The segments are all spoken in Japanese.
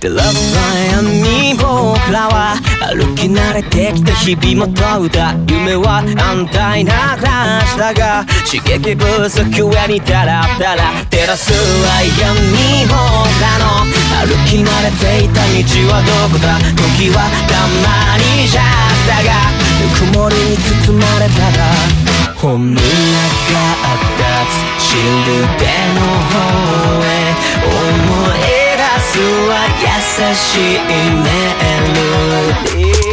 照らす闇僕らは歩き慣れてきた日々も問うた夢は安泰な暮らしだが刺激不足上にダラダラ照らすは闇僕らの歩き慣れていた道はどこだ時はたまにじゃったがぬくもりに包まれたら本音が立つシルベの方へ思い出すは優しいメロディー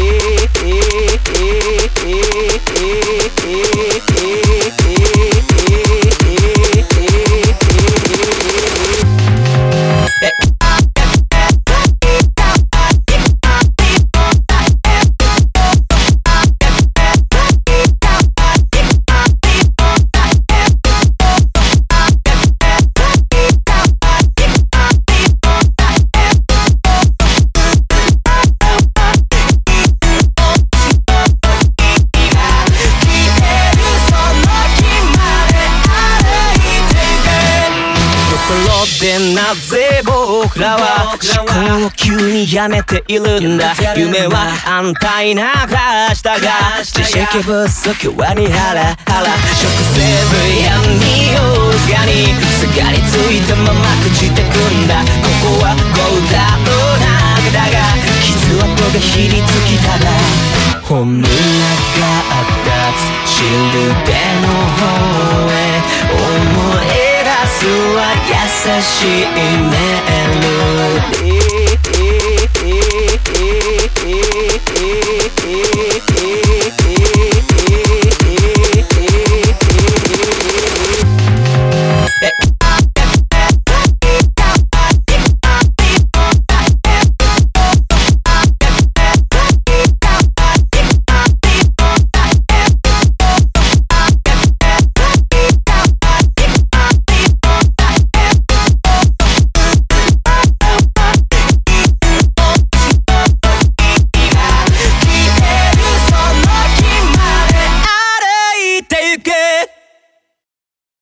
でなぜ僕らは思考を急にやめているんだ夢は安泰な暮らしだが知識不足はにハラハラ食せる闇をすがにすがりついたまま朽ちてくんだここはゴーダの中だが傷跡がひりつきたら本音が立つシルベの方へ思い優しいメロディー